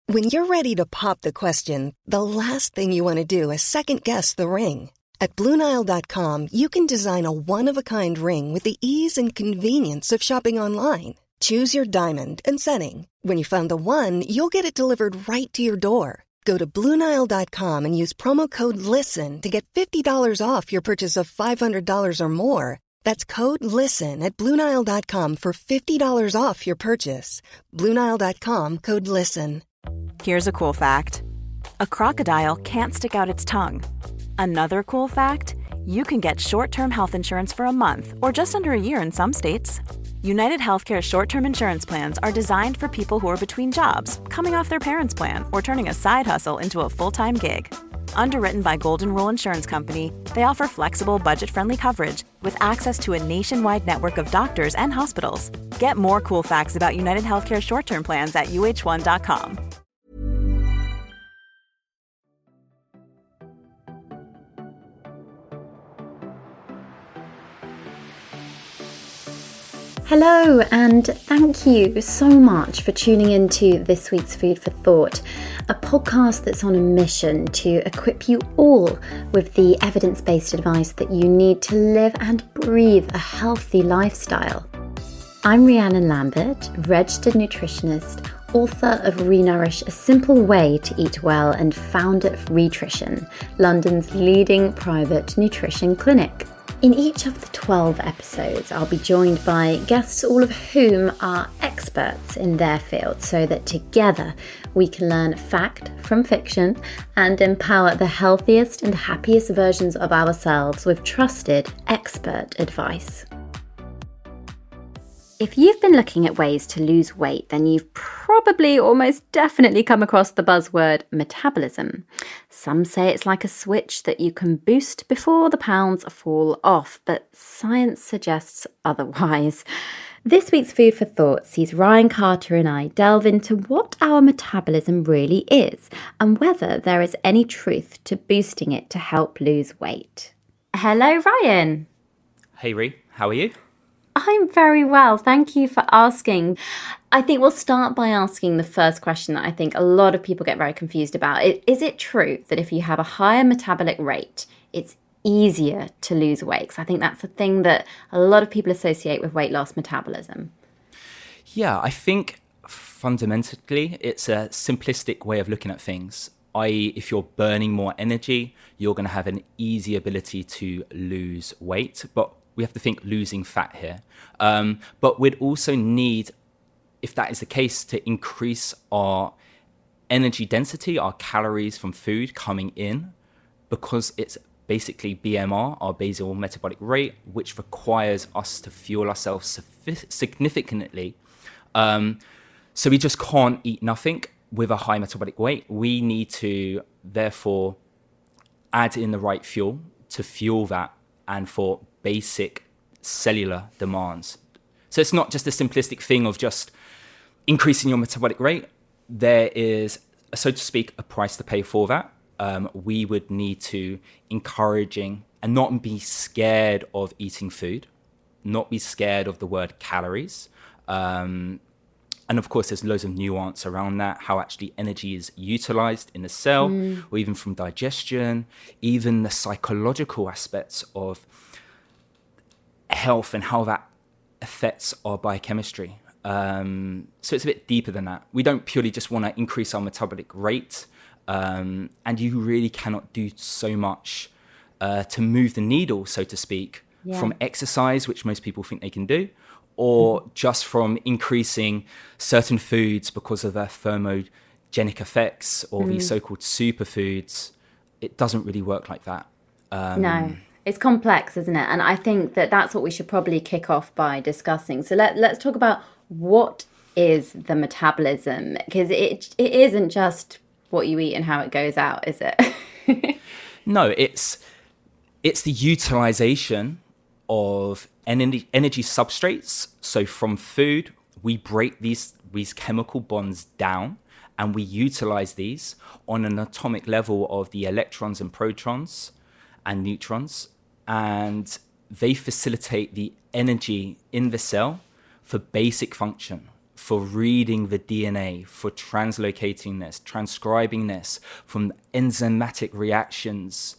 When you're ready to pop the question, the last thing you want to do is second-guess the ring. At BlueNile.com, you can design a one-of-a-kind ring with the ease and convenience of shopping online. Choose your diamond and setting. When you find the one, you'll get it delivered right to your door. Go to BlueNile.com and use promo code LISTEN to get $50 off your purchase of $500 or more. That's code LISTEN at BlueNile.com for $50 off your purchase. BlueNile.com, code LISTEN. Here's a cool fact. A crocodile can't stick out its tongue. Another cool fact, you can get short-term health insurance for a month or just under a year in some states. United Healthcare short-term insurance plans are designed for people who are between jobs, coming off their parents' plan, or turning a side hustle into a full-time gig. Underwritten by Golden Rule Insurance Company, they offer flexible, budget-friendly coverage with access to a nationwide network of doctors and hospitals. Get more cool facts about United Healthcare short-term plans at uh1.com. Hello, and thank you so much for tuning into this week's Food for Thought, a podcast that's on a mission to equip you all with the evidence-based advice that you need to live and breathe a healthy lifestyle. I'm Rhiannon Lambert, registered nutritionist, author of Renourish, A Simple Way to Eat Well, and founder of Rhitrition, London's leading private nutrition clinic. In each of the 12 episodes, I'll be joined by guests, all of whom are experts in their field, so that together we can learn fact from fiction and empower the healthiest and happiest versions of ourselves with trusted expert advice. If you've been looking at ways to lose weight, then you've probably almost definitely come across the buzzword metabolism. Some say it's like a switch that you can boost before the pounds fall off, but science suggests otherwise. This week's Food for Thought sees Ryan Carter and I delve into what our metabolism really is and whether there is any truth to boosting it to help lose weight. Hello, Ryan. Hey, Rhi. How are you? I'm very well. Thank you for asking. I think we'll start by asking the first question that I think a lot of people get very confused about. Is it true that if you have a higher metabolic rate, it's easier to lose weight? Because I think that's a thing that a lot of people associate with weight loss metabolism. Yeah, I think fundamentally it's a simplistic way of looking at things. I.e., if you're burning more energy, you're going to have an easy ability to lose weight. But we have to think losing fat here. But we'd also need, if that is the case, to increase our energy density, our calories from food coming in, because it's basically BMR, our basal metabolic rate, which requires us to fuel ourselves significantly. So we just can't eat nothing with a high metabolic weight. We need to, therefore, add in the right fuel to fuel that and for basic cellular demands. So it's not just a simplistic thing of just increasing your metabolic rate. There is, so to speak, a price to pay for that. We would need to encouraging and not be scared of eating food, not be scared of the word calories. And of course, there's loads of nuance around that, how actually energy is utilized in the cell, or even from digestion, even the psychological aspects of health and how that affects our biochemistry. So it's a bit deeper than that. We don't purely just want to increase our metabolic rate, and you really cannot do so much to move the needle, so to speak, from exercise, which most people think they can do, or just from increasing certain foods because of their thermogenic effects or these so-called superfoods. It doesn't really work like that. No, it's complex, isn't it? And I think that that's what we should probably kick off by discussing. So let's talk about what is the metabolism, because it isn't just what you eat and how it goes out, is it? No, it's the utilization of energy substrates. So from food, we break these chemical bonds down and we utilize these on an atomic level of the electrons and protons and neutrons, and they facilitate the energy in the cell for basic function, for reading the DNA, for translocating this, transcribing this from enzymatic reactions,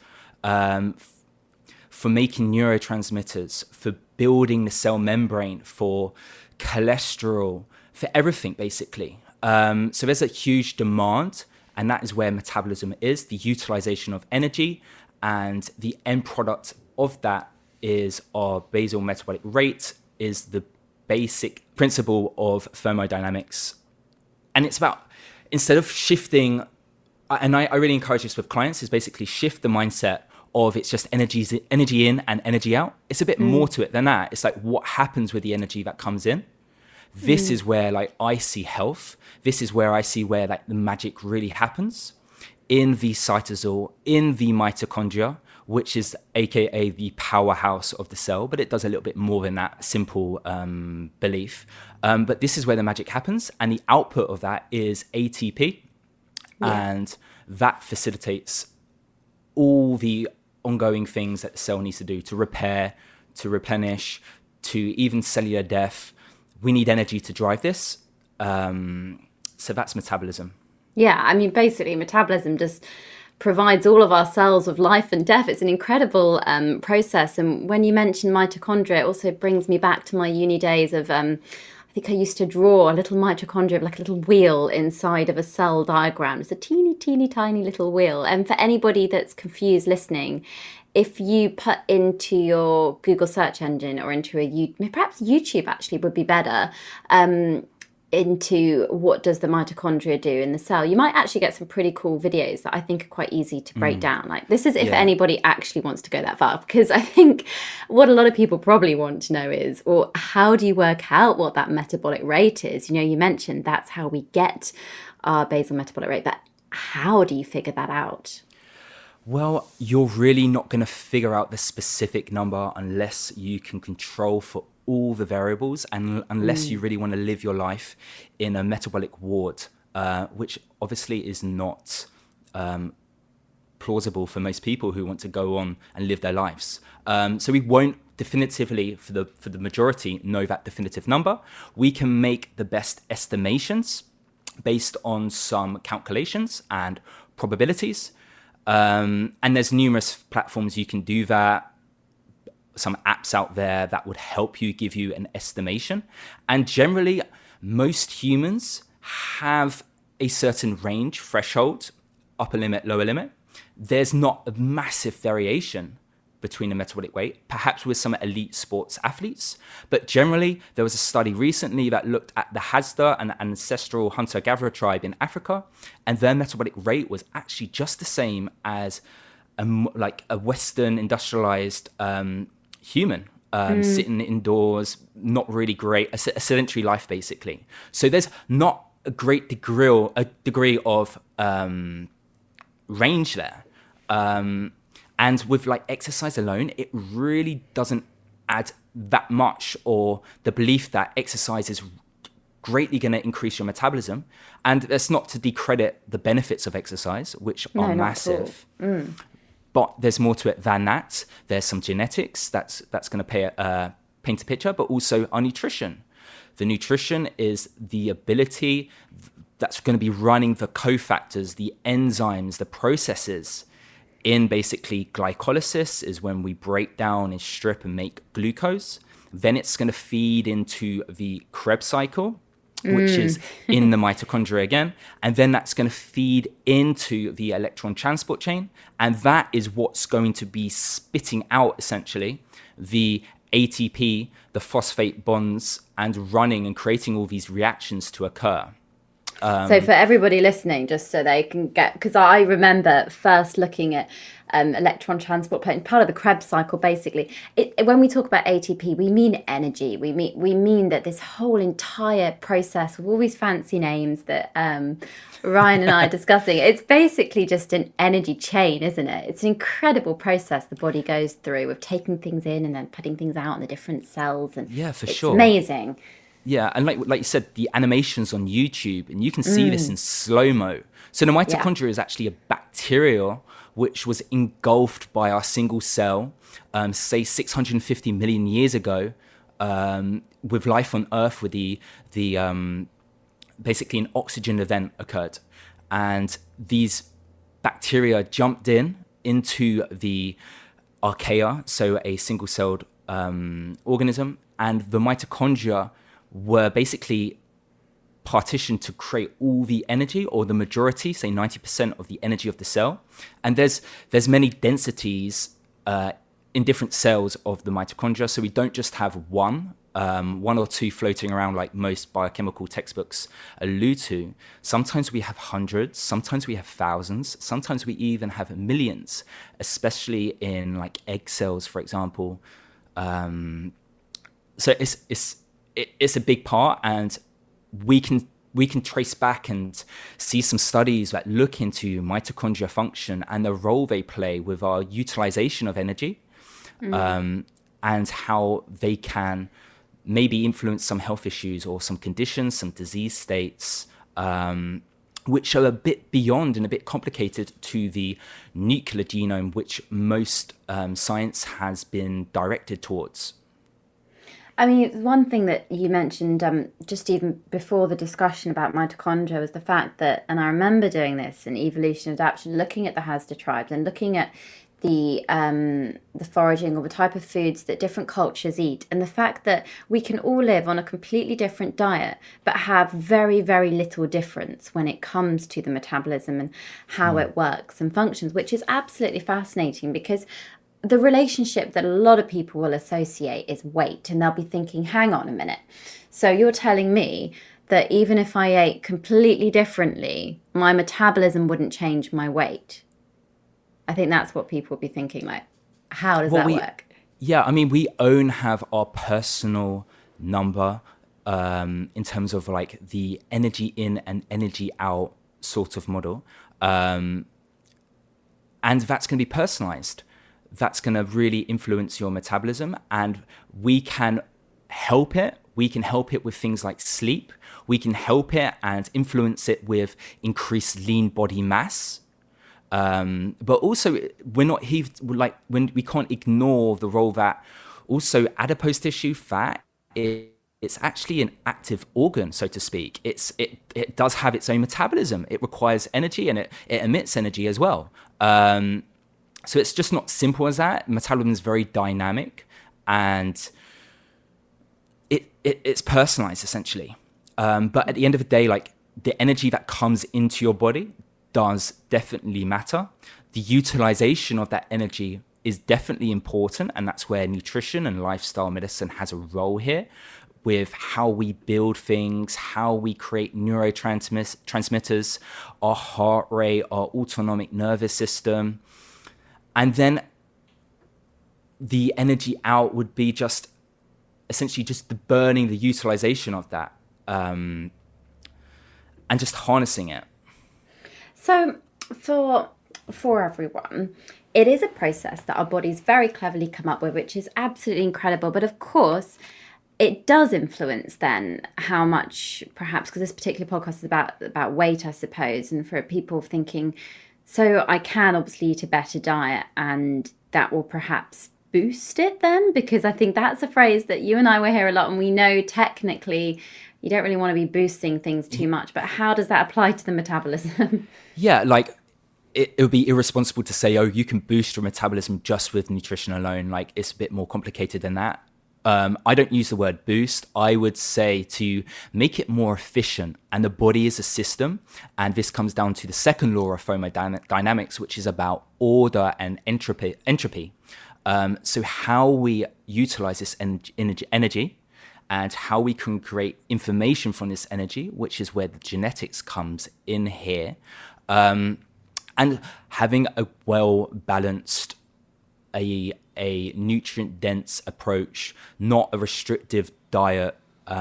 for making neurotransmitters, for building the cell membrane, for cholesterol, for everything basically. So there's a huge demand, and that is where metabolism is, the utilization of energy, and the end product of that is our basal metabolic rate, is the basic principle of thermodynamics. And it's about, instead of shifting, and I really encourage this with clients, is basically shift the mindset of it's just energy in and energy out. It's a bit more to it than that. It's like, what happens with the energy that comes in? This is where like I see health. This is where I see where like the magic really happens in the cytosol, in the mitochondria, which is AKA the powerhouse of the cell, but it does a little bit more than that simple belief. But this is where the magic happens, and the output of that is ATP, and that facilitates all the ongoing things that the cell needs to do to repair, to replenish, to even cellular death. We need energy to drive this. So that's metabolism. Yeah, I mean, basically, metabolism just provides all of our cells with life and death. It's an incredible process. And when you mention mitochondria, it also brings me back to my uni days of, I think I used to draw a little mitochondria, like a little wheel inside of a cell diagram. It's a teeny, teeny, tiny little wheel. And for anybody that's confused listening, if you put into your Google search engine or into perhaps YouTube actually would be better, into what does the mitochondria do in the cell, you might actually get some pretty cool videos that I think are quite easy to break down. Like, this is if anybody actually wants to go that far, because I think what a lot of people probably want to know is, well, how do you work out what that metabolic rate is? You know, you mentioned that's how we get our basal metabolic rate, but how do you figure that out? Well, you're really not going to figure out the specific number unless you can control for all the variables, and unless you really want to live your life in a metabolic ward, which obviously is not plausible for most people who want to go on and live their lives. So we won't definitively, for the majority, know that definitive number. We can make the best estimations based on some calculations and probabilities. And there's numerous platforms you can do that. Some apps out there that would help you, give you an estimation. And generally, most humans have a certain range, threshold, upper limit, lower limit. There's not a massive variation between the metabolic weight, perhaps with some elite sports athletes. But generally, there was a study recently that looked at the Hadza, an ancestral hunter-gatherer tribe in Africa, and their metabolic rate was actually just the same as a Western industrialized human, sitting indoors, not really great, a sedentary life basically. So there's not a great degree of range there. And with like exercise alone, it really doesn't add that much, or the belief that exercise is greatly going to increase your metabolism. And that's not to decredit the benefits of exercise, which are massive. But there's more to it than that. There's some genetics that's going to paint a picture, but also our nutrition. The nutrition is the ability that's going to be running the cofactors, the enzymes, the processes in basically glycolysis is when we break down and strip and make glucose. Then it's going to feed into the Krebs cycle, which is in the mitochondria again. And then that's going to feed into the electron transport chain. And that is what's going to be spitting out, essentially, the ATP, the phosphate bonds, and running and creating all these reactions to occur. So for everybody listening, just so they can get, because I remember first looking at electron transport, part of the Krebs cycle, basically. When we talk about ATP, we mean energy. We mean that this whole entire process with all these fancy names that Ryan and I are discussing, it's basically just an energy chain, isn't it? It's an incredible process the body goes through of taking things in and then putting things out in the different cells. And yeah, for it's sure. Amazing. Yeah, and like you said, the animations on YouTube, and you can see this in slow-mo. So the mitochondria is actually a bacteria which was engulfed by our single cell, say 650 million years ago, with life on Earth, with the basically an oxygen event occurred, and these bacteria jumped into the archaea, so a single-celled organism, and the mitochondria were basically partitioned to create all the energy, or the majority, say 90% of the energy of the cell. And there's many densities in different cells of the mitochondria, so we don't just have one or two floating around like most biochemical textbooks allude to. Sometimes we have hundreds, sometimes we have thousands, sometimes we even have millions, especially in like egg cells, for example. So it's a big part, and we can trace back and see some studies that look into mitochondria function and the role they play with our utilization of energy, and how they can maybe influence some health issues or some conditions, some disease states, which are a bit beyond and a bit complicated to the nuclear genome, which most science has been directed towards. I mean, one thing that you mentioned just even before the discussion about mitochondria was the fact that, and I remember doing this in evolution adaptation, looking at the Hasda tribes and looking at the foraging or the type of foods that different cultures eat, and the fact that we can all live on a completely different diet but have very, very little difference when it comes to the metabolism and how it works and functions, which is absolutely fascinating, because the relationship that a lot of people will associate is weight, and they'll be thinking, hang on a minute, so you're telling me that even if I ate completely differently, my metabolism wouldn't change my weight? I think that's what people will be thinking, like, how does that work? Yeah, I mean, we have our personal number in terms of like the energy in and energy out sort of model. And that's going to be personalized. That's going to really influence your metabolism, and we can help it. We can help it with things like sleep. We can help it and influence it with increased lean body mass. But also, when we can't ignore the role that also adipose tissue, fat, it's actually an active organ, so to speak. It does have its own metabolism. It requires energy, and it emits energy as well. So it's just not simple as that. Metabolism is very dynamic, and it's personalized essentially. But at the end of the day, like, the energy that comes into your body does definitely matter. The utilization of that energy is definitely important, and that's where nutrition and lifestyle medicine has a role here, with how we build things, how we create neurotransmitters, our heart rate, our autonomic nervous system. And then the energy out would be just essentially just the burning, the utilization of that, and just harnessing it. So for everyone, it is a process that our bodies very cleverly come up with, which is absolutely incredible. But of course, it does influence then how much, perhaps, because this particular podcast is about weight, I suppose, and for people thinking, so I can obviously eat a better diet and that will perhaps boost it then, because I think that's a phrase that you and I will hear a lot, and we know technically you don't really want to be boosting things too much, but how does that apply to the metabolism? Yeah, like it would be irresponsible to say, oh, you can boost your metabolism just with nutrition alone. Like, it's a bit more complicated than that. I don't use the word boost. I would say to make it more efficient. And the body is a system. And this comes down to the second law of thermodynamics, which is about order and entropy. So how we utilize this energy and how we can create information from this energy, which is where the genetics comes in here. And having a well-balanced, a nutrient-dense approach, not a restrictive diet,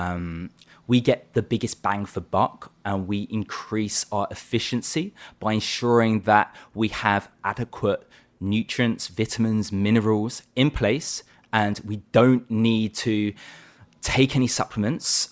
we get the biggest bang for buck, and we increase our efficiency by ensuring that we have adequate nutrients, vitamins, minerals in place, and we don't need to take any supplements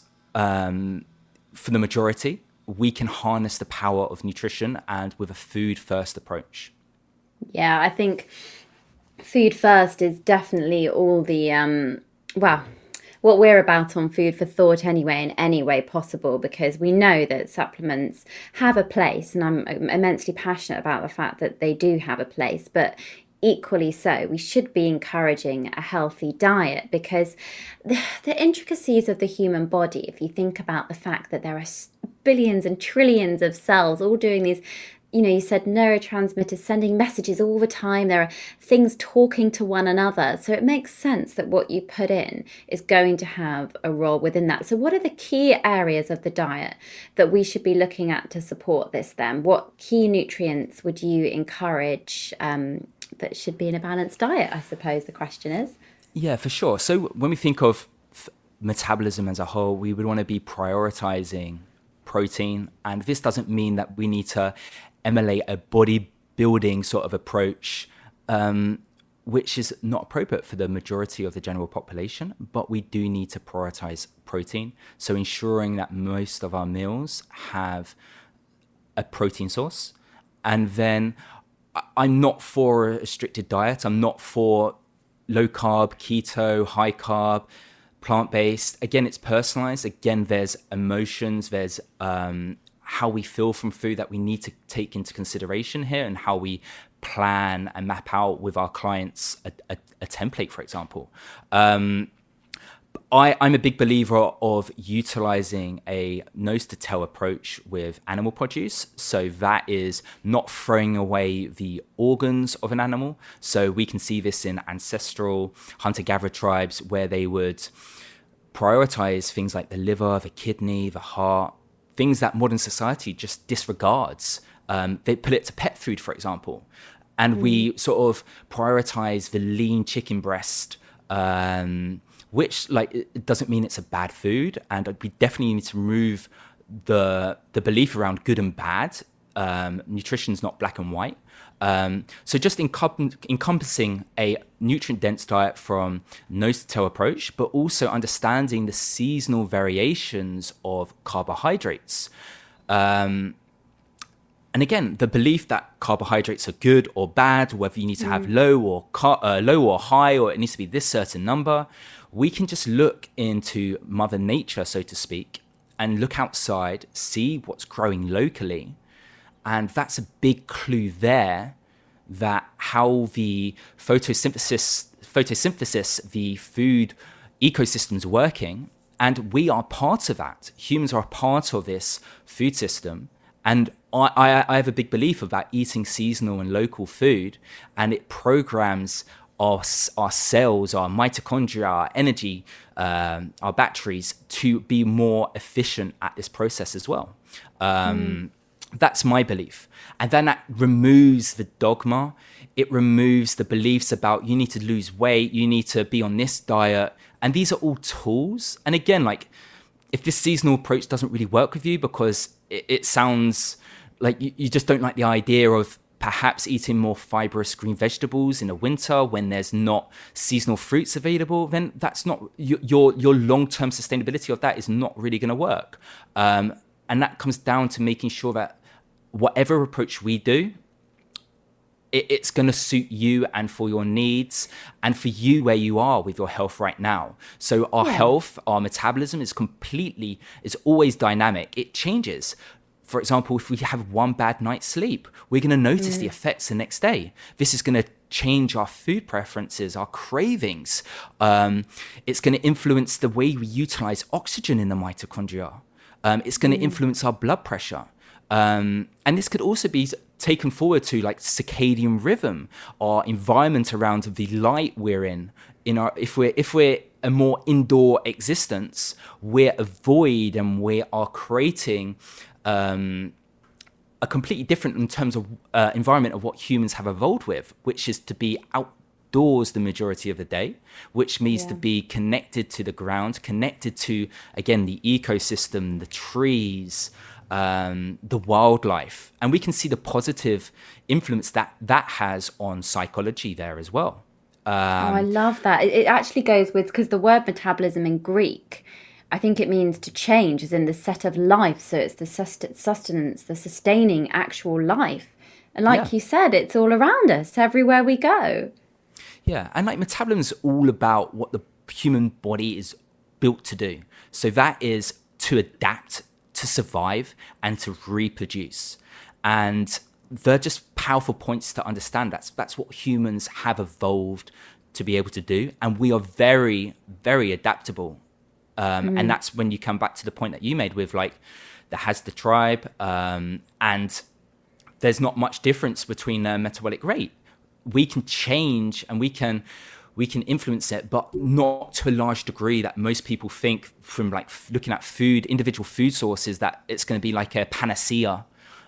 for the majority. We can harness the power of nutrition and with a food-first approach. Yeah, I think food first is definitely all the, well, what we're about on Food for Thought anyway, in any way possible, because we know that supplements have a place, and I'm immensely passionate about the fact that they do have a place, but equally so, we should be encouraging a healthy diet, because the intricacies of the human body, if you think about the fact that there are billions and trillions of cells all doing these, you said neurotransmitters sending messages all the time. There are things talking to one another. So it makes sense that what you put in is going to have a role within that. So what are the key areas of the diet that we should be looking at to support this then? What key nutrients would you encourage that should be in a balanced diet, I suppose the question is? Yeah, for sure. So when we think of metabolism as a whole, we would want to be prioritizing protein. And this doesn't mean that we need to emulate a bodybuilding sort of approach, which is not appropriate for the majority of the general population, but we do need to prioritize protein. So ensuring that most of our meals have a protein source. And then I'm not for a restricted diet. I'm not for low carb, keto, high carb, plant-based. Again, it's personalized. Again, there's emotions, there's how we feel from food that we need to take into consideration here, and how we plan and map out with our clients a template, for example. I'm a big believer of utilizing a nose-to-tail approach with animal produce. So that is not throwing away the organs of an animal. So we can see this in ancestral hunter-gatherer tribes, where they would prioritize things like the liver, the kidney, the heart, things that modern society just disregards. They put it to pet food, for example. And we sort of prioritize the lean chicken breast, which it doesn't mean it's a bad food. And we definitely need to remove the belief around good and bad. Nutrition's not black and white. So just encompassing a nutrient-dense diet from nose-to-tail approach, but also understanding the seasonal variations of carbohydrates. And again, the belief that carbohydrates are good or bad, whether you need to have low or high, or it needs to be this certain number, we can just look into Mother Nature, so to speak, and look outside, see what's growing locally. And that's a big clue there, that how the photosynthesis, the food ecosystem's working, and we are part of that. Humans are a part of this food system. And I have a big belief about eating seasonal and local food, and it programs our cells, our mitochondria, our energy, our batteries to be more efficient at this process as well. That's my belief. And then that removes the dogma. It removes the beliefs about you need to lose weight, you need to be on this diet. And these are all tools. And again, if this seasonal approach doesn't really work with you because it sounds like you just don't like the idea of perhaps eating more fibrous green vegetables in the winter when there's not seasonal fruits available, then that's not your long-term sustainability of that is not really going to work. And that comes down to making sure that whatever approach we do, it's going to suit you and for your needs and for you where you are with your health right now. So our health, our metabolism is always dynamic. It changes. For example, if we have one bad night's sleep, we're going to notice the effects the next day. This is going to change our food preferences, our cravings. It's going to influence the way we utilize oxygen in the mitochondria. It's going to influence our blood pressure. And this could also be taken forward to circadian rhythm, our environment around the light we're in. If we're a more indoor existence, we're a void and we are creating a completely different in terms of environment of what humans have evolved with, which is to be outdoors the majority of the day, which means to be connected to the ground, connected to, again, the ecosystem, the trees, the wildlife. And we can see the positive influence that has on psychology there as well. I love that. It actually goes with, because the word metabolism in Greek, I think it means to change, as in the set of life. So it's the sustenance, the sustaining actual life. And like you said, it's all around us, everywhere we go. Yeah, and metabolism is all about what the human body is built to do. So that is to adapt, to survive, and to reproduce. And they're just powerful points to understand. That's what humans have evolved to be able to do. And we are very, very adaptable. And that's when you come back to the point that you made with like, that has the tribe, and there's not much difference between their metabolic rate. We can change and we can influence it, but not to a large degree that most people think from like looking at food, individual food sources, that it's going to be like a panacea,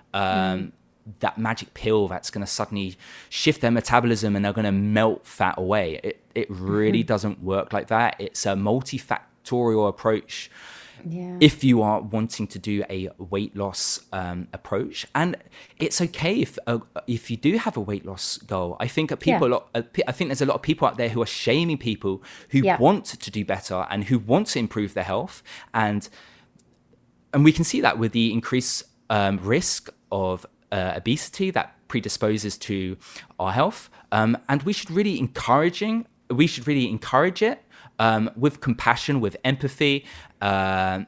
that magic pill that's going to suddenly shift their metabolism and they're going to melt fat away. It really doesn't work like that. It's a multifactorial approach. Yeah. If you are wanting to do a weight loss approach, and it's okay if you do have a weight loss goal. I think I think there's a lot of people out there who are shaming people who want to do better and who want to improve their health, and we can see that with the increased risk of obesity that predisposes to our health, and we should really encourage it. With compassion, with empathy, and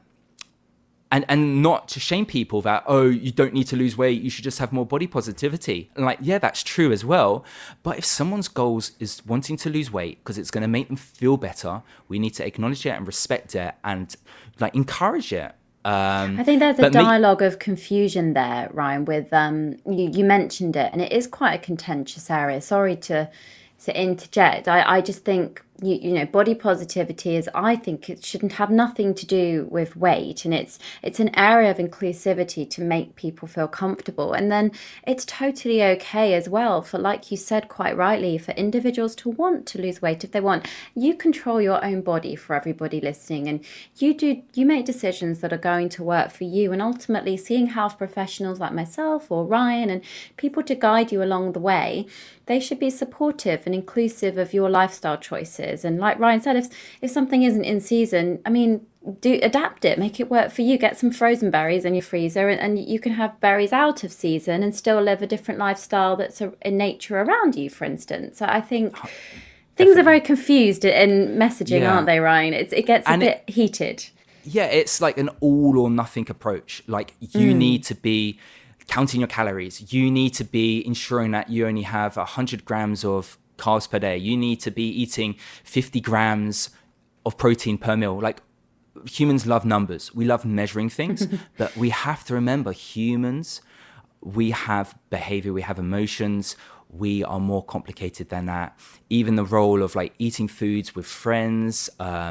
not to shame people that, oh, you don't need to lose weight, you should just have more body positivity. And like, yeah, that's true as well. But if someone's goals is wanting to lose weight because it's going to make them feel better, we need to acknowledge it and respect it and like encourage it. I think there's a dialogue of confusion there, Ryan, with you mentioned it, and it is quite a contentious area. Sorry to interject. I just think you know, body positivity is, I think it shouldn't have nothing to do with weight, and it's an area of inclusivity to make people feel comfortable. And then it's totally okay as well for, like you said quite rightly, for individuals to want to lose weight if they want. You control your own body, for everybody listening, and you make decisions that are going to work for you, and ultimately seeing health professionals like myself or Ryan and people to guide you along the way. They should be supportive and inclusive of your lifestyle choices. And like Ryan said, if something isn't in season, I mean, do adapt it, make it work for you. Get some frozen berries in your freezer, and you can have berries out of season and still live a different lifestyle that's in nature around you, for instance. So I think things are very confused in messaging, aren't they, Ryan? It gets a bit heated. Yeah, it's like an all or nothing approach. Like you need to be counting your calories. You need to be ensuring that you only have 100 grams of carbs per day. You need to be eating 50 grams of protein per meal. Like, humans love numbers. We love measuring things, but we have to remember, humans, we have behavior, we have emotions. We are more complicated than that. Even the role of like eating foods with friends,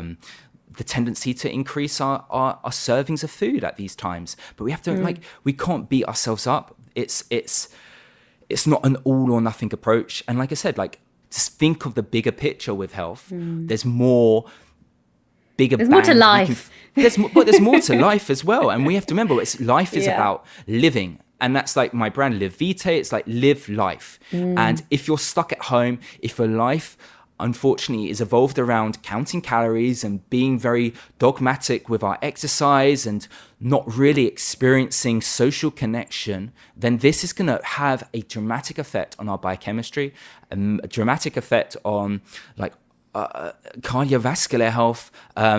the tendency to increase our servings of food at these times. But we have to we can't beat ourselves up. It's not an all or nothing approach. And like I said, like, just think of the bigger picture with health. There's more There's more to life. There's more to life as well. And we have to remember, life is about living. And that's like my brand, Live Vitae. It's like live life. And if you're stuck at home, if your life unfortunately is evolved around counting calories and being very dogmatic with our exercise and not really experiencing social connection, then this is going to have a dramatic effect on our biochemistry, a dramatic effect on like cardiovascular health.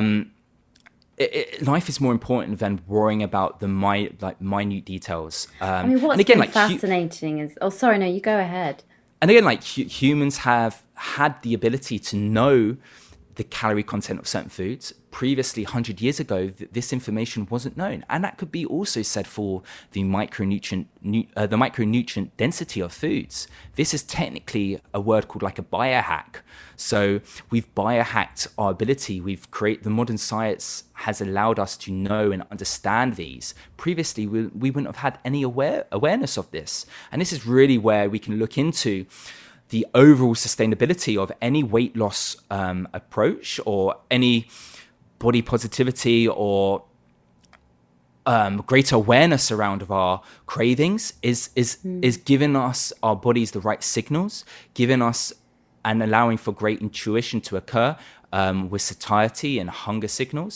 Life is more important than worrying about the minute details. I mean, what's been fascinating is... Oh, sorry, no, you go ahead. And again, like humans have had the ability to know the calorie content of certain foods. Previously, 100 years ago, this information wasn't known. And that could be also said for the micronutrient density of foods. This is technically a word called like a biohack. So we've biohacked our ability. The modern science has allowed us to know and understand these. Previously, we wouldn't have had any awareness of this. And this is really where we can look into the overall sustainability of any weight loss approach or any body positivity or greater awareness around of our cravings is giving us, our bodies, the right signals, giving us and allowing for great intuition to occur with satiety and hunger signals.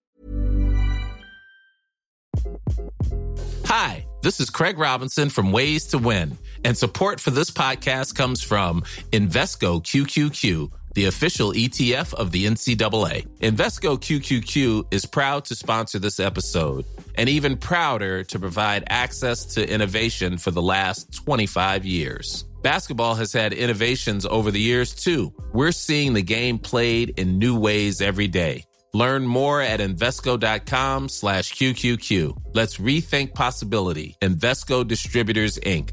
Hi, this is Craig Robinson from Ways to Win, and support for this podcast comes from Invesco QQQ, the official ETF of the NCAA. Invesco QQQ is proud to sponsor this episode, and even prouder to provide access to innovation for the last 25 years. Basketball has had innovations over the years, too. We're seeing the game played in new ways every day. Learn more at Invesco.com/QQQ. Let's rethink possibility. Invesco Distributors, Inc.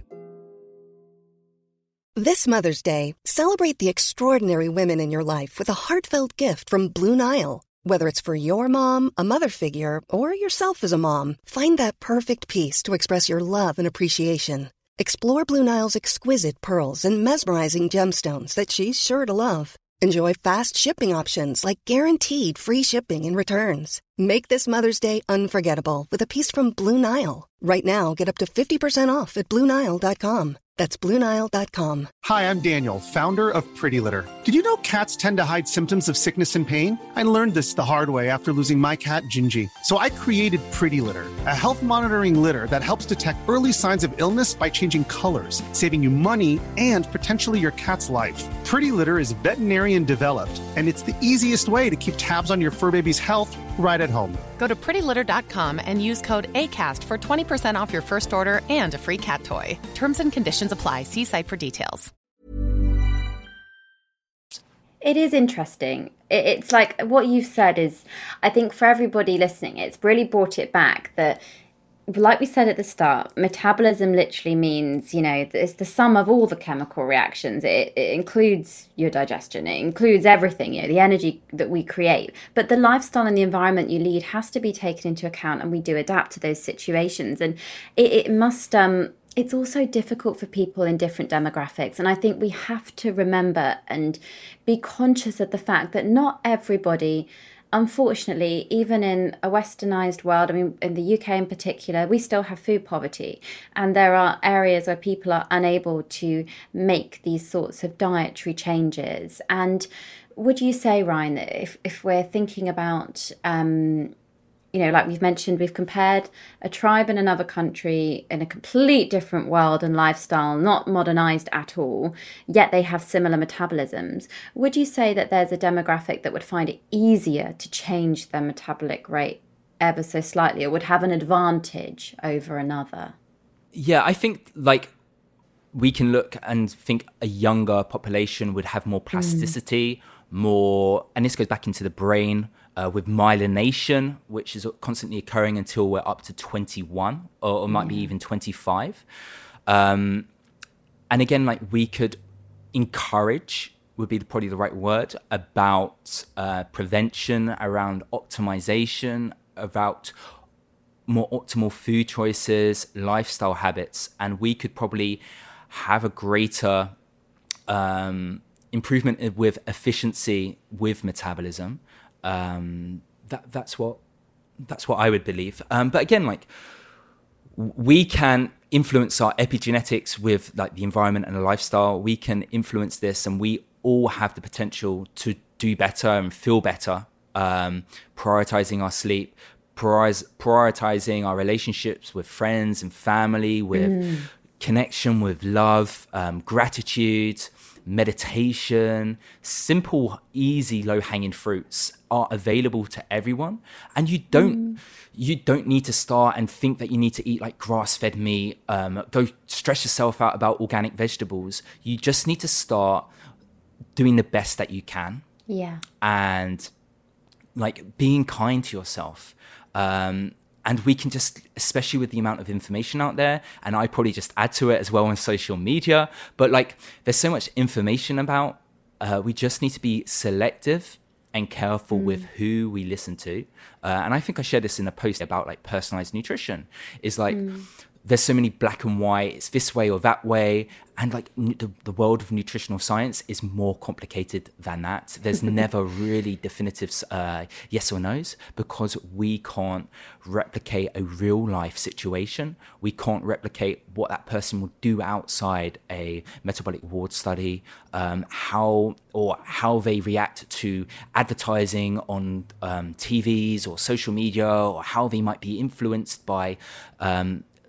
This Mother's Day, celebrate the extraordinary women in your life with a heartfelt gift from Blue Nile. Whether it's for your mom, a mother figure, or yourself as a mom, find that perfect piece to express your love and appreciation. Explore Blue Nile's exquisite pearls and mesmerizing gemstones that she's sure to love. Enjoy fast shipping options like guaranteed free shipping and returns. Make this Mother's Day unforgettable with a piece from Blue Nile. Right now, get up to 50% off at BlueNile.com. That's BlueNile.com. Hi, I'm Daniel, founder of Pretty Litter. Did you know cats tend to hide symptoms of sickness and pain? I learned this the hard way after losing my cat, Gingy. So I created Pretty Litter, a health monitoring litter that helps detect early signs of illness by changing colors, saving you money and potentially your cat's life. Pretty Litter is veterinarian developed, and it's the easiest way to keep tabs on your fur baby's health right at home. Go to prettylitter.com and use code ACAST for 20% off your first order and a free cat toy. Terms and conditions apply. See site for details. It is interesting. It's like what you've said is, I think for everybody listening, it's really brought it back that, like we said at the start, metabolism literally means, it's the sum of all the chemical reactions. It includes your digestion. It includes everything, the energy that we create. But the lifestyle and the environment you lead has to be taken into account, and we do adapt to those situations. And it must... It's also difficult for people in different demographics. And I think we have to remember and be conscious of the fact that not everybody, unfortunately, even in a westernized world, in the UK in particular, we still have food poverty. And there are areas where people are unable to make these sorts of dietary changes. And would you say, Ryan, that if we're thinking about... like we've mentioned, we've compared a tribe in another country in a complete different world and lifestyle, not modernized at all, yet they have similar metabolisms. Would you say that there's a demographic that would find it easier to change their metabolic rate ever so slightly, or would have an advantage over another? Yeah, I think we can look and think a younger population would have more plasticity, more, and this goes back into the brain, with myelination, which is constantly occurring until we're up to 21 or might be even 25. And again, we could encourage, would be probably the right word, about prevention, around optimization, about more optimal food choices, lifestyle habits, and we could probably have a greater improvement with efficiency with metabolism. That's what I would believe. But again, we can influence our epigenetics with the environment and the lifestyle. We can influence this, and we all have the potential to do better and feel better. Prioritizing our sleep, prioritizing our relationships with friends and family, with connection, with love, gratitude, meditation, simple, easy, low-hanging fruits are available to everyone. And you don't need to start and think that you need to eat grass-fed meat, go stress yourself out about organic vegetables. You just need to start doing the best that you can. Yeah. And being kind to yourself. And we can just, especially with the amount of information out there, and I probably just add to it as well on social media, but there's so much information about, we just need to be selective and careful with who we listen to. And I think I shared this in a post about personalized nutrition. Is there's so many black and white, it's this way or that way. And the world of nutritional science is more complicated than that. There's never really definitive yes or no's, because we can't replicate a real life situation. We can't replicate what that person will do outside a metabolic ward study, how they react to advertising on TVs or social media, or how they might be influenced by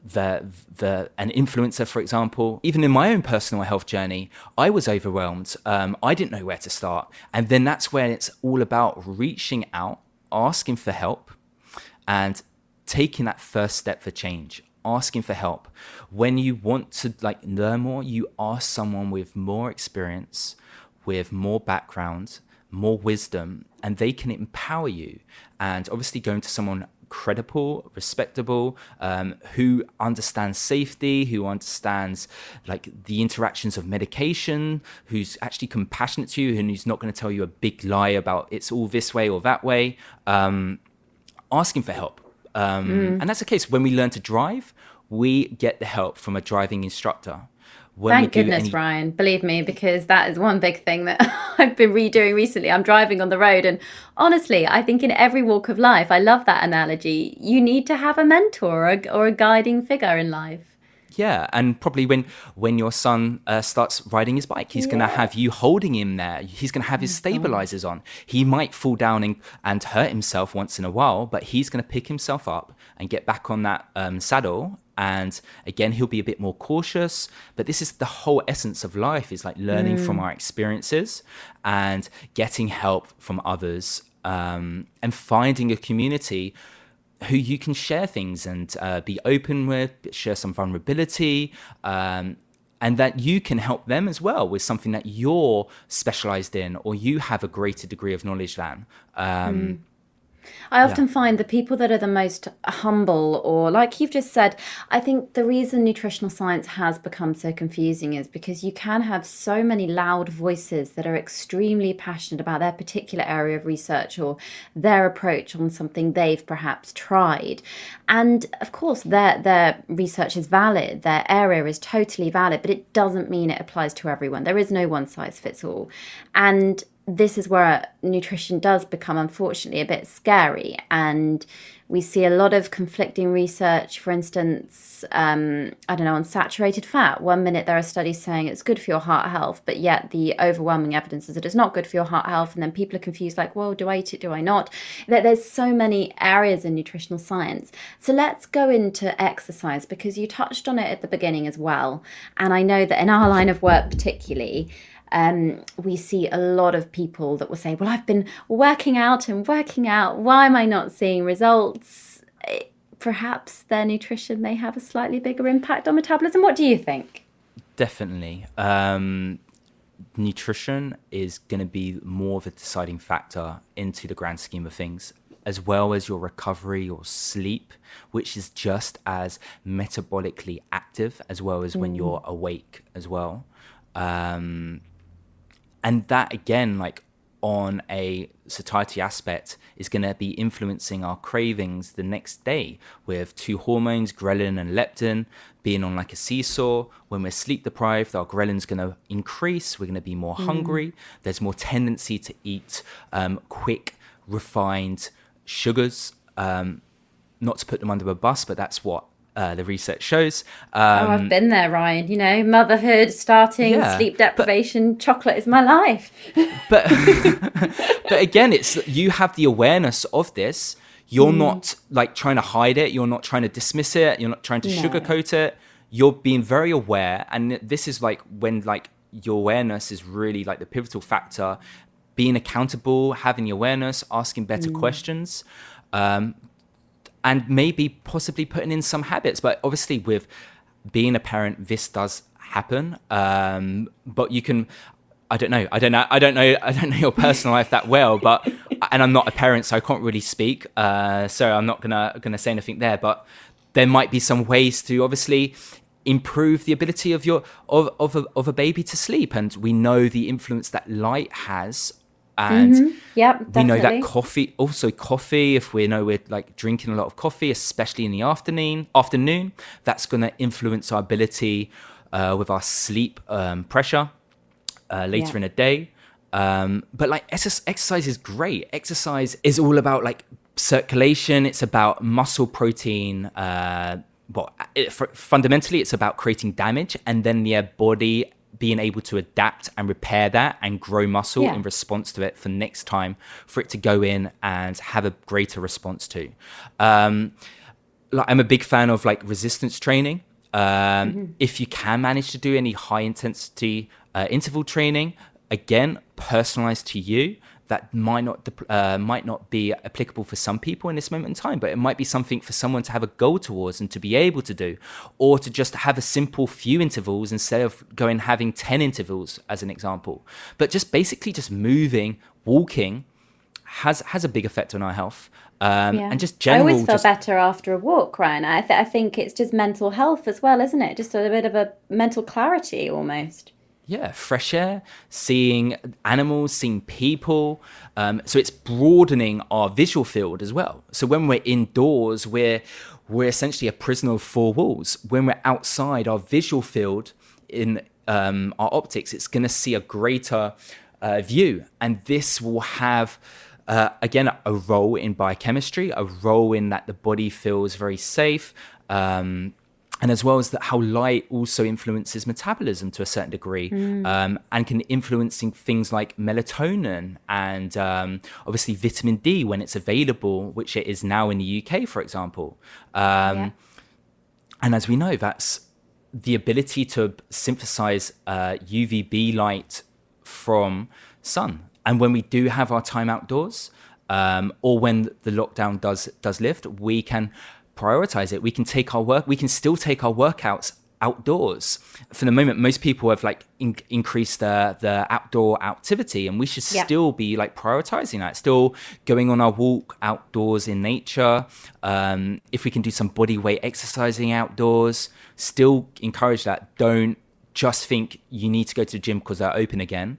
an influencer, for example. Even in my own personal health journey, I was overwhelmed. I didn't know where to start. And then that's where it's all about reaching out, asking for help, and taking that first step for change, asking for help. When you want to learn more, you ask someone with more experience, with more background, more wisdom, and they can empower you. And obviously going to someone credible, respectable, who understands safety, who understands the interactions of medication, who's actually compassionate to you, and who's not going to tell you a big lie about it's all this way or that way. Asking for help. And that's the case. When we learn to drive, we get the help from a driving instructor. Thank goodness, Ryan. Believe me, because that is one big thing that I've been redoing recently. I'm driving on the road, and honestly, I think in every walk of life, I love that analogy. You need to have a mentor or a guiding figure in life. Yeah, and probably when your son starts riding his bike, he's going to have you holding him there. He's going to have his stabilizers on. He might fall down and hurt himself once in a while, but he's going to pick himself up and get back on that saddle. And again, he'll be a bit more cautious. But this is the whole essence of life, is learning from our experiences and getting help from others, and finding a community who you can share things and be open with, share some vulnerability, and that you can help them as well with something that you're specialized in or you have a greater degree of knowledge than. I often find the people that are the most humble, or like you've just said, I think the reason nutritional science has become so confusing is because you can have so many loud voices that are extremely passionate about their particular area of research or their approach on something they've perhaps tried. And of course, their research is valid, their area is totally valid, but it doesn't mean it applies to everyone. There is no one size fits all. And this is where nutrition does become, unfortunately, a bit scary. And we see a lot of conflicting research, for instance, on saturated fat. 1 minute there are studies saying it's good for your heart health, but yet the overwhelming evidence is that it's not good for your heart health. And then people are confused, well, do I eat it? Do I not? There's so many areas in nutritional science. So let's go into exercise, because you touched on it at the beginning as well. And I know that in our line of work particularly, we see a lot of people that will say, well, I've been working out. Why am I not seeing results? Perhaps their nutrition may have a slightly bigger impact on metabolism. What do you think? Definitely. Nutrition is going to be more of a deciding factor into the grand scheme of things, as well as your recovery or sleep, which is just as metabolically active as well as when you're awake as well. And that, again, on a satiety aspect, is going to be influencing our cravings the next day, with two hormones, ghrelin and leptin, being on a seesaw. When we're sleep deprived, our ghrelin's going to increase. We're going to be more hungry. There's more tendency to eat quick, refined sugars. Not to put them under a bus, but that's what the research shows. I've been there, Ryan. Motherhood, starting, sleep deprivation, chocolate is my life. but again, it's you have the awareness of this. You're not trying to hide it. You're not trying to dismiss it. You're not trying to sugarcoat it. You're being very aware. And this is when your awareness is really the pivotal factor. Being accountable, having the awareness, asking better questions. And maybe possibly putting in some habits. But obviously with being a parent, this does happen. But you can, I don't know your personal life that well, and I'm not a parent, so I can't really speak. So I'm not gonna say anything there, but there might be some ways to obviously improve the ability of a baby to sleep. And we know the influence that light has. And we know that coffee, if we know we're drinking a lot of coffee, especially in the afternoon, that's going to influence our ability with our sleep pressure later in the day. But exercise is great. Exercise is all about circulation. It's about muscle protein. Fundamentally, it's about creating damage, and then the body being able to adapt and repair that and grow muscle in response to it for next time, for it to go in and have a greater response to. like, I'm a big fan of like resistance training. If you can manage to do any high intensity interval training, again, personalized to you, that might not be applicable for some people in this moment in time, but it might be something for someone to have a goal towards and to be able to do, or to just have a simple few intervals instead of having 10 intervals as an example. But just basically just moving, walking has a big effect on our health. And just general. I always feel better after a walk, Ryan. I think it's just mental health as well, isn't it? Just a bit of a mental clarity almost. Yeah, fresh air, seeing animals, seeing people. So it's broadening our visual field as well. So when we're indoors, we're essentially a prisoner of four walls. When we're outside, our visual field in our optics, it's going to see a greater view. And this will have, again, a role in biochemistry, a role in that the body feels very safe. And as well as that, how light also influences metabolism to a certain degree, and can influencing things like melatonin and obviously vitamin D when it's available, which it is now in the UK, for example. And as we know, that's the ability to synthesize UVB light from sun. And when we do have our time outdoors, or when the lockdown does lift, we can prioritize it. We can still take our workouts outdoors. For the moment, most people have like increased the outdoor activity, and we should still be like prioritizing that, still going on our walk outdoors in nature. If we can do some body weight exercising outdoors, still encourage that. Don't just think you need to go to the gym because they're open again.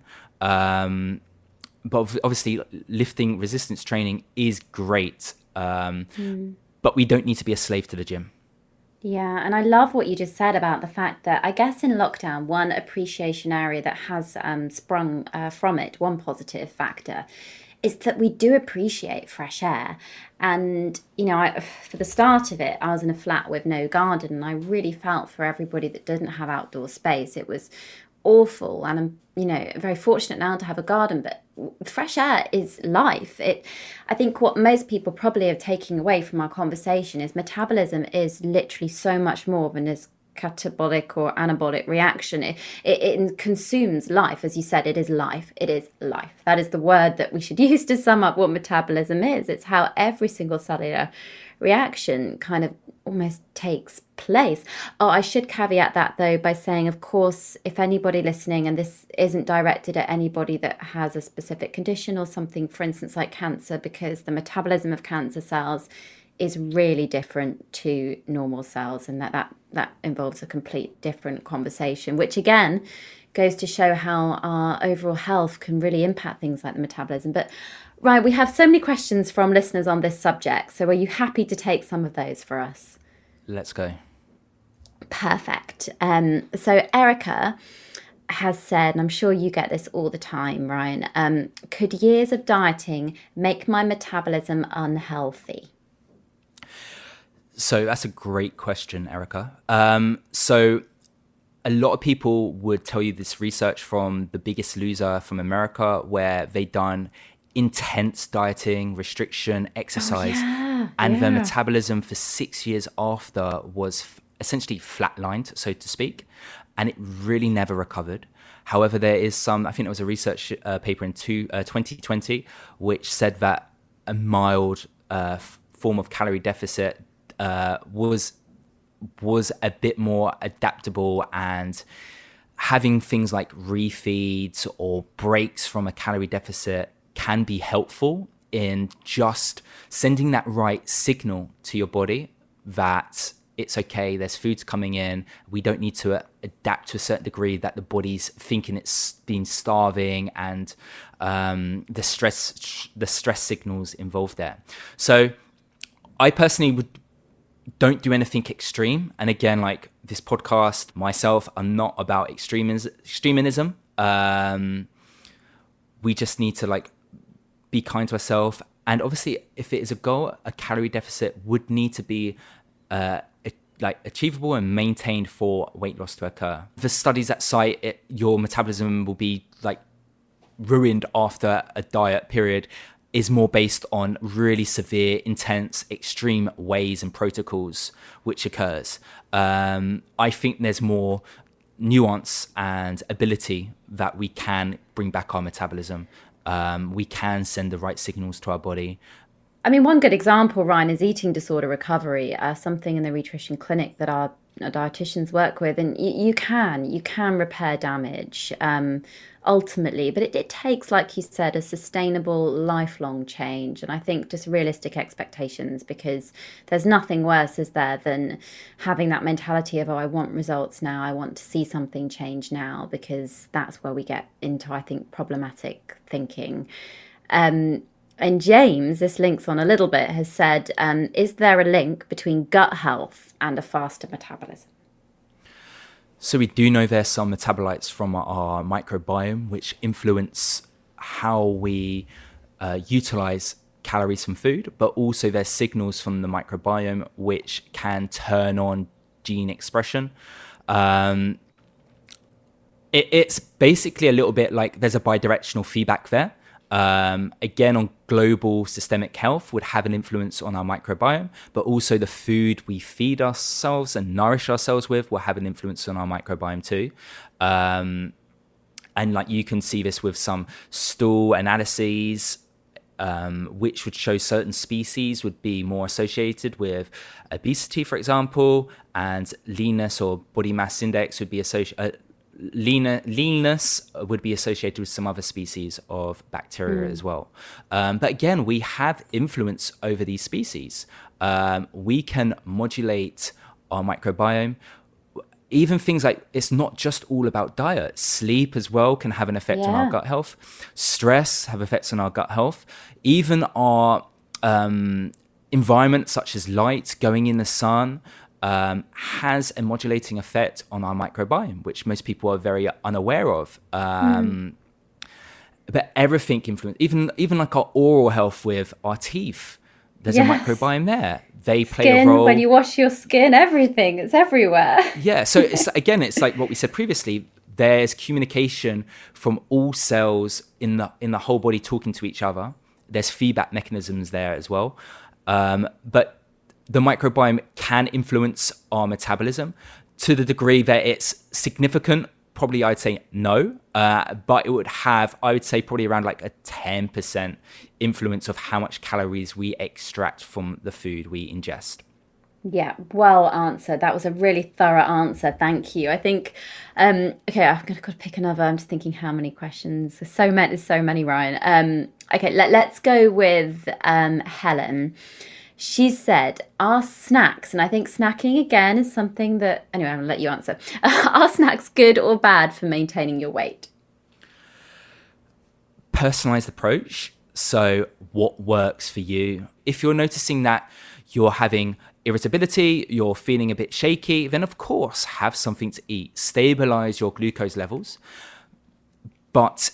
But obviously lifting resistance training is great. But we don't need to be a slave to the gym. Yeah, and I love what you just said about the fact that I guess in lockdown, one appreciation area that has sprung from it, one positive factor, is that we do appreciate fresh air. And, you know, for the start of it, I was in a flat with no garden, and I really felt for everybody that didn't have outdoor space. It was awful, and I'm, you know, very fortunate now to have a garden, but fresh air is life. I think what most people probably are taking away from our conversation is metabolism is literally so much more than this catabolic or anabolic reaction. It consumes life. As you said, it is life. It is life. That is the word that we should use to sum up what metabolism is. It's how every single cellular reaction kind of almost takes place. Oh, I should caveat that though by saying, of course, if anybody listening, and this isn't directed at anybody that has a specific condition or something, for instance, like cancer, because the metabolism of cancer cells is really different to normal cells, and that involves a complete different conversation, which again goes to show how our overall health can really impact things like the metabolism. But Ryan, we have so many questions from listeners on this subject, so are you happy to take some of those for us? Let's go. Perfect. So Erica has said, and I'm sure you get this all the time, Ryan, could years of dieting make my metabolism unhealthy? So that's a great question, Erica. So a lot of people would tell you this research from The Biggest Loser from America, where they done intense dieting, restriction, exercise, and their metabolism for 6 years after was essentially flatlined, so to speak, and it really never recovered. However, there is some, I think there was a research paper in 2020, which said that a mild form of calorie deficit was a bit more adaptable, and having things like refeeds or breaks from a calorie deficit can be helpful in just sending that right signal to your body that it's okay, there's foods coming in, we don't need to adapt to a certain degree that the body's thinking it's been starving, and the stress signals involved there. So I personally don't do anything extreme. And again, like this podcast, myself, I'm not about extremism. We just need to like be kind to ourselves. And obviously, if it is a goal, a calorie deficit would need to be achievable and maintained for weight loss to occur. The studies that cite your metabolism will be like ruined after a diet period is more based on really severe, intense, extreme ways and protocols which occurs. I think there's more nuance and ability that we can bring back our metabolism. We can send the right signals to our body. I mean, one good example, Ryan, is eating disorder recovery, something in the Rhitrition Clinic that our dietitians work with. And you can repair damage ultimately, but it takes, like you said, a sustainable, lifelong change. And I think just realistic expectations, because there's nothing worse, is there, than having that mentality of, oh, I want results now, I want to see something change now, because that's where we get into, I think, problematic thinking. And James, this links on a little bit, has said, is there a link between gut health and a faster metabolism? So we do know there's some metabolites from our microbiome which influence how we utilize calories from food, but also there's signals from the microbiome which can turn on gene expression. It's basically a little bit like there's a bidirectional feedback there. Again, on global systemic health would have an influence on our microbiome, but also the food we feed ourselves and nourish ourselves with will have an influence on our microbiome too. And like you can see this with some stool analyses, which would show certain species would be more associated with obesity, for example, and leanness or body mass index would be associated. Leanness would be associated with some other species of bacteria as well. But again, we have influence over these species. We can modulate our microbiome. Even things like, it's not just all about diet. Sleep as well can have an effect on our gut health. Stress have effects on our gut health. Even our environment, such as light, going in the sun, has a modulating effect on our microbiome, which most people are very unaware of. But everything influences, even like our oral health with our teeth. There's a microbiome there. They play a role. When you wash your skin, everything, it's everywhere. Yeah, so it's like what we said previously. There's communication from all cells in the whole body talking to each other. There's feedback mechanisms there as well. But the microbiome can influence our metabolism to the degree that it's significant. Probably I'd say no, but it would have, I would say, probably around like a 10% influence of how much calories we extract from the food we ingest. Yeah, well answered. That was a really thorough answer. Thank you. I think, okay, I've got to pick another. I'm just thinking how many questions. There's so many, Ryan. Okay, let's go with Helen. She said, are snacks, and I think snacking again is something that, anyway, I'm going to let you answer. Are snacks good or bad for maintaining your weight? Personalized approach. So what works for you? If you're noticing that you're having irritability, you're feeling a bit shaky, then of course have something to eat. Stabilize your glucose levels. But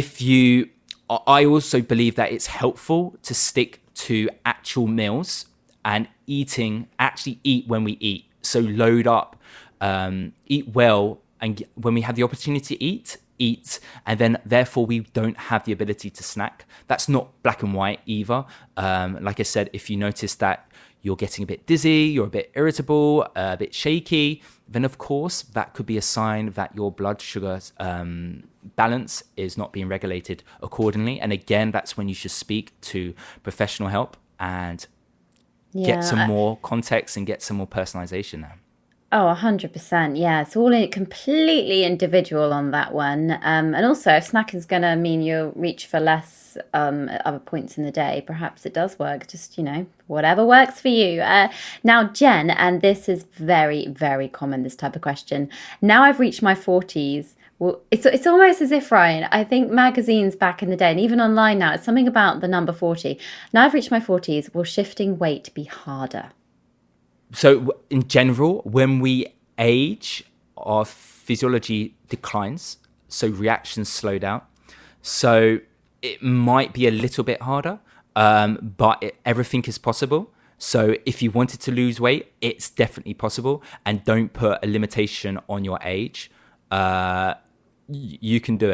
I also believe that it's helpful to stick to actual meals and actually eat when we eat. So load up, eat well, and when we have the opportunity to eat, and then therefore we don't have the ability to snack. That's not black and white either. Like I said, if you notice that you're getting a bit dizzy, you're a bit irritable, a bit shaky, then of course that could be a sign that your blood sugar balance is not being regulated accordingly. And again, that's when you should speak to professional help and get some more context and get some more personalization there. Oh, 100%. Yeah, it's all completely individual on that one. And also, if snacking is going to mean you'll reach for less at other points in the day, perhaps it does work. Just, whatever works for you. Now, Jen, and this is very, very common, this type of question. Now I've reached my 40s. Well, it's almost as if, Ryan, I think magazines back in the day, and even online now, it's something about the number 40. Now I've reached my 40s. Will shifting weight be harder? So in general, when we age, our physiology declines, so reactions slow down. So it might be a little bit harder, but everything is possible. So if you wanted to lose weight, it's definitely possible. And don't put a limitation on your age. You can do it.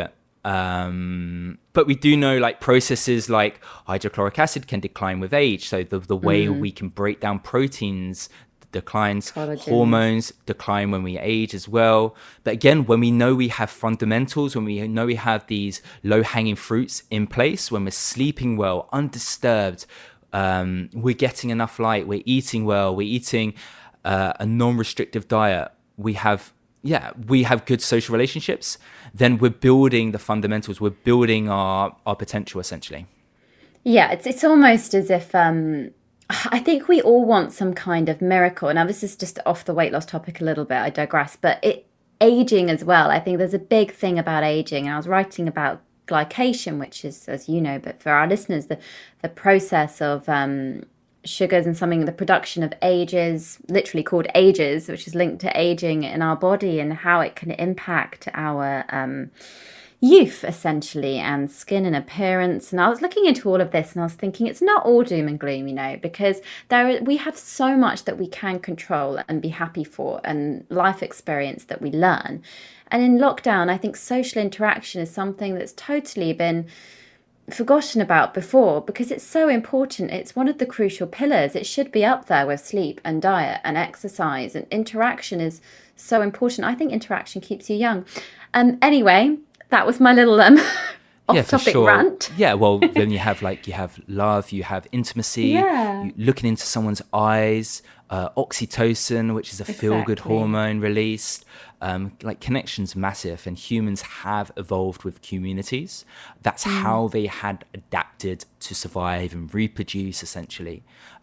But we do know like processes like hydrochloric acid can decline with age. So the way we can break down proteins declines, Collagen. hormones decline when we age as well. But again, when we know we have fundamentals, when we know we have these low-hanging fruits in place, when we're sleeping well, undisturbed, we're getting enough light, we're eating well, we're eating a non-restrictive diet, we have good social relationships, then we're building the fundamentals, we're building our potential essentially. Yeah, it's almost as if I think we all want some kind of miracle. Now, this is just off the weight loss topic a little bit, I digress, but aging as well. I think there's a big thing about aging, and I was writing about glycation, which is, as you know, but for our listeners, the process of sugars and the production of AGEs, literally called AGEs, which is linked to aging in our body and how it can impact our youth essentially, and skin and appearance. And I was looking into all of this and I was thinking it's not all doom and gloom, because we have so much that we can control and be happy for, and life experience that we learn. And in lockdown, I think social interaction is something that's totally been forgotten about before, because it's so important. It's one of the crucial pillars. It should be up there with sleep and diet and exercise, and interaction is so important. I think interaction keeps you young. Anyway, that was my little off-topic rant. Yeah, well, then you have love, you have intimacy, looking into someone's eyes, oxytocin, which is a feel-good hormone released. Connection's massive, and humans have evolved with communities. That's how they had adapted to survive and reproduce, essentially.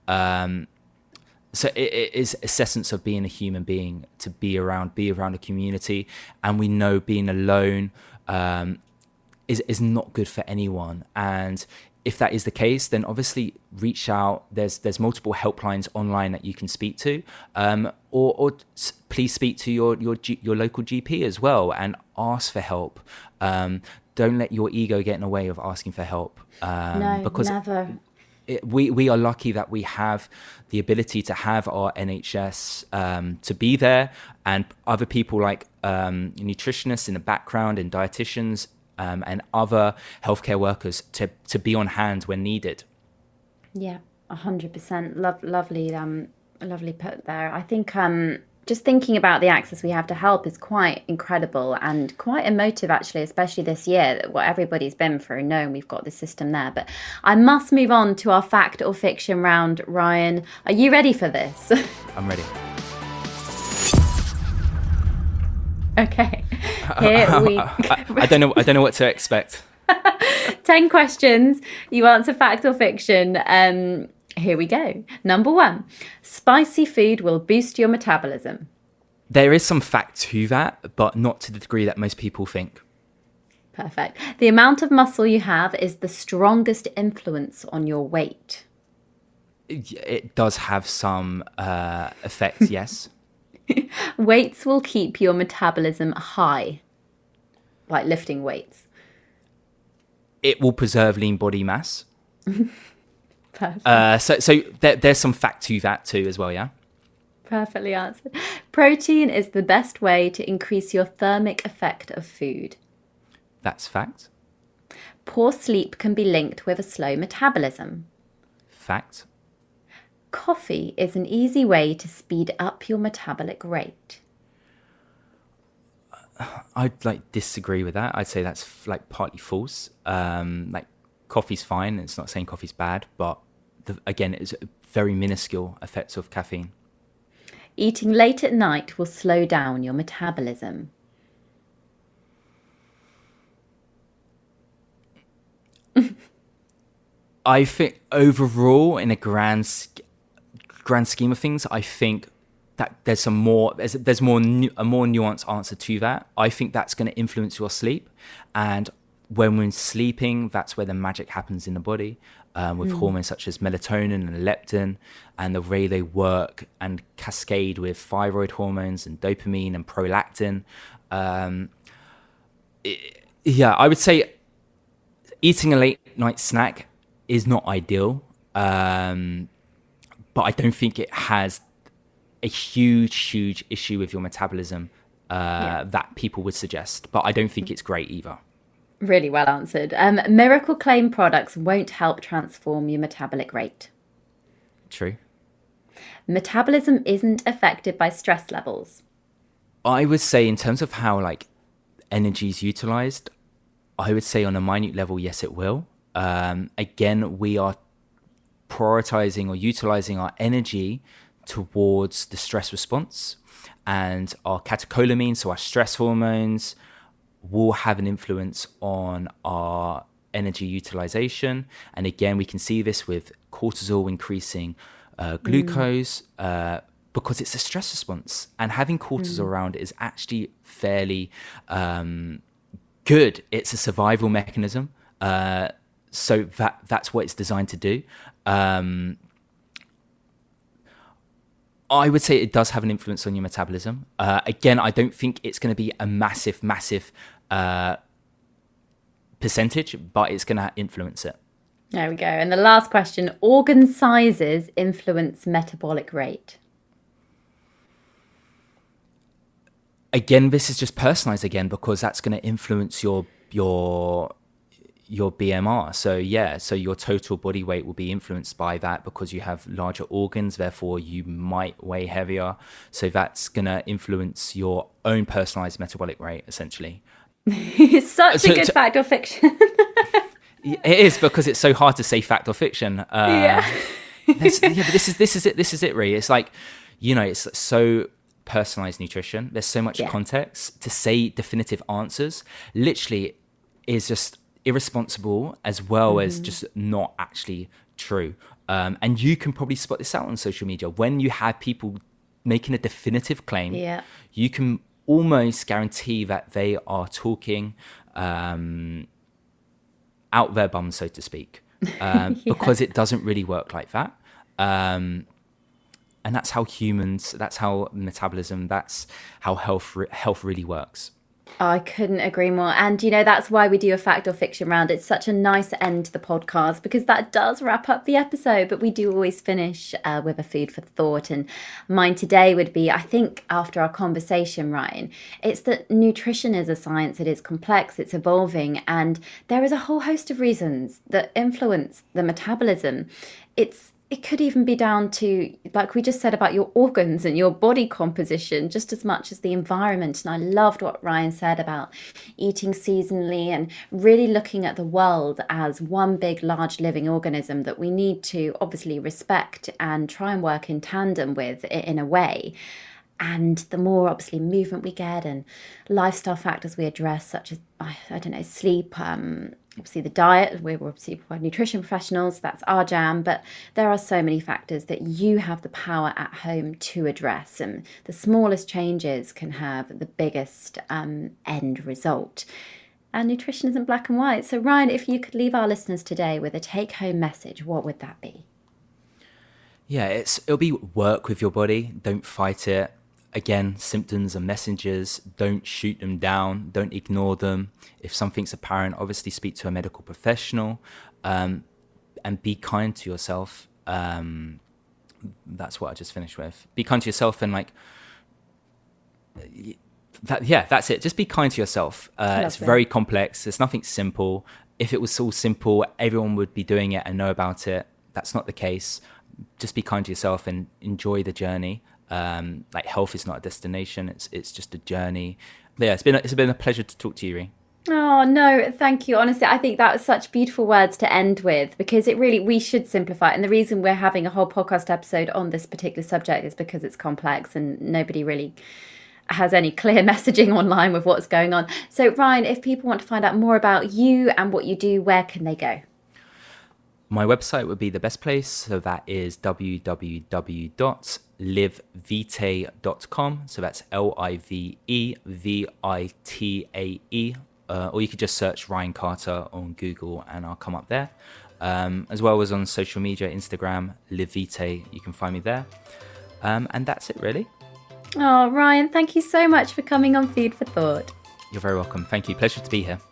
So it is essence of being a human being to be around a community, and we know being alone is not good for anyone. And if that is the case, then obviously reach out. There's multiple helplines online that you can speak to, or please speak to your local GP as well and ask for help. Don't let your ego get in the way of asking for help. No, because never. We are lucky that we have the ability to have our NHS to be there, and other people like nutritionists in the background and dietitians and other healthcare workers to be on hand when needed. Yeah, 100%. Lovely put there. I think just thinking about the access we have to help is quite incredible and quite emotive, actually, especially this year, what everybody's been through, knowing we've got the system there. But I must move on to our fact or fiction round. Ryan, are you ready for this? I'm ready. Okay. Here we I don't know what to expect. 10 questions. You answer fact or fiction. Here we go. Number 1, spicy food will boost your metabolism. There is some fact to that, but not to the degree that most people think. Perfect. The amount of muscle you have is the strongest influence on your weight. It does have some effect, yes. Weights will keep your metabolism high, like lifting weights. It will preserve lean body mass. Perfect. So there's some fact to that too as well, yeah? Perfectly answered. Protein is the best way to increase your thermic effect of food. That's fact. Poor sleep can be linked with a slow metabolism. Fact. Coffee is an easy way to speed up your metabolic rate. I'd disagree with that. I'd say that's partly false. Coffee's fine. It's not saying coffee's bad, but again, it's very minuscule effects of caffeine. Eating late at night will slow down your metabolism. I think overall, in a grand scheme of things, I think that there's a more nuanced answer to that. I think that's going to influence your sleep, and when we're sleeping, that's where the magic happens in the body, with hormones such as melatonin and leptin, and the way they work and cascade with thyroid hormones and dopamine and prolactin. I would say eating a late night snack is not ideal, but I don't think it has a huge issue with your metabolism that people would suggest. But I don't think it's great either. Really well answered. Miracle Claim products won't help transform your metabolic rate. True. Metabolism isn't affected by stress levels. I would say in terms of how like energy is utilized, I would say on a minute level, yes, it will. Again, we are prioritizing or utilizing our energy towards the stress response, and our catecholamines, so our stress hormones, will have an influence on our energy utilization. And again, we can see this with cortisol increasing glucose because it's a stress response. And having cortisol around is actually fairly good. It's a survival mechanism. So that's what it's designed to do. I would say it does have an influence on your metabolism. Again, I don't think it's going to be a massive percentage, but it's going to influence it. There we go. And the last question, organ sizes influence metabolic rate. Again, this is just personalized again, because that's going to influence your BMR. So yeah, so your total body weight will be influenced by that because you have larger organs, therefore you might weigh heavier. So that's going to influence your own personalized metabolic rate, essentially. It's such a good fact or fiction. It is, because it's so hard to say fact or fiction. But this is it really. It's like, it's so personalized nutrition. There's so much context. To say definitive answers literally is just irresponsible, as well as just not actually true. And you can probably spot this out on social media. When you have people making a definitive claim, you can almost guarantee that they are talking out their bum, so to speak, because it doesn't really work like that. And that's how humans, that's how metabolism, that's how health really works. Oh, I couldn't agree more. And, that's why we do a fact or fiction round. It's such a nice end to the podcast, because that does wrap up the episode. But we do always finish with a food for thought. And mine today would be, I think, after our conversation, Ryan, it's that nutrition is a science. It is complex, it's evolving. And there is a whole host of reasons that influence the metabolism. It could even be down to, like we just said, about your organs and your body composition, just as much as the environment. And I loved what Ryan said about eating seasonally and really looking at the world as one big, large living organism that we need to obviously respect and try and work in tandem with in a way. And the more obviously movement we get and lifestyle factors we address, such as, sleep, obviously the diet, we're obviously nutrition professionals, that's our jam, but there are so many factors that you have the power at home to address, and the smallest changes can have the biggest end result. And nutrition isn't black and white. So Ryan, if you could leave our listeners today with a take-home message, what would that be? Yeah, it'll be work with your body, don't fight it. Again, symptoms are messengers. Don't shoot them down. Don't ignore them. If something's apparent, obviously speak to a medical professional, and be kind to yourself. That's what I just finished with. Be kind to yourself, and that's it. Just be kind to yourself. It's very complex. There's nothing simple. If it was all simple, everyone would be doing it and know about it. That's not the case. Just be kind to yourself and enjoy the journey. Health is not a destination, it's just a journey. Yeah, it's been a pleasure to talk to you, Ree. Oh no, thank you. Honestly, I think that was such beautiful words to end with, because we should simplify it. And the reason we're having a whole podcast episode on this particular subject is because it's complex and nobody really has any clear messaging online with what's going on. So Ryan, if people want to find out more about you and what you do, where can they go? My website would be the best place. So that is www.livevitae.com. So that's LIVEVITAE. Or you could just search Ryan Carter on Google and I'll come up there. As well as on social media, Instagram, LiveVitae. You can find me there. And that's it, really. Oh, Ryan, thank you so much for coming on Food for Thought. You're very welcome. Thank you. Pleasure to be here.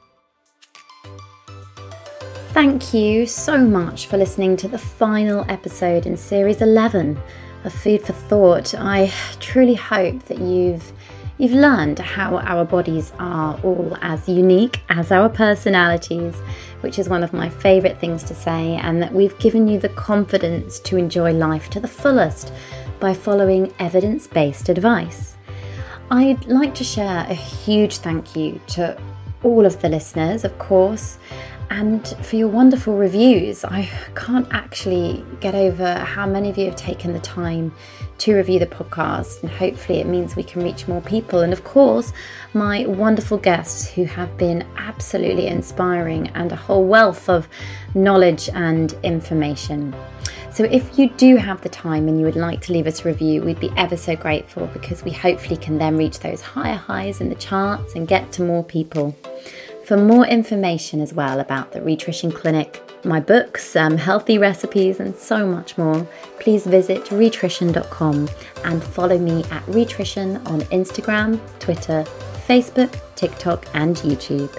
Thank you so much for listening to the final episode in Series 11 of Food for Thought. I truly hope that you've You've learned how our bodies are all as unique as our personalities, which is one of my favourite things to say, and that we've given you the confidence to enjoy life to the fullest by following evidence-based advice. I'd like to share a huge thank you to all of the listeners, of course, and for your wonderful reviews. I can't actually get over how many of you have taken the time to review the podcast, and hopefully it means we can reach more people. And of course, my wonderful guests who have been absolutely inspiring and a whole wealth of knowledge and information. So if you do have the time and you would like to leave us a review, we'd be ever so grateful, because we hopefully can then reach those higher highs in the charts and get to more people. For more information as well about the Rhitrition Clinic, my books, healthy recipes and so much more, please visit rhitrition.com and follow me at Rhitrition on Instagram, Twitter, Facebook, TikTok and YouTube.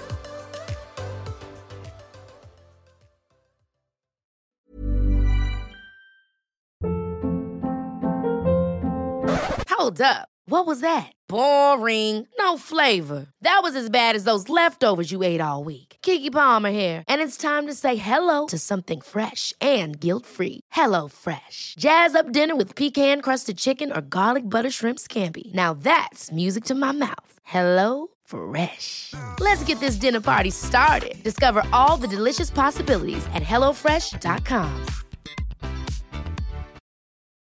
Hold up. What was that? Boring. No flavor. That was as bad as those leftovers you ate all week. Keke Palmer here. And it's time to say hello to something fresh and guilt-free. Hello Fresh. Jazz up dinner with pecan-crusted chicken or garlic butter shrimp scampi. Now that's music to my mouth. Hello Fresh. Let's get this dinner party started. Discover all the delicious possibilities at HelloFresh.com.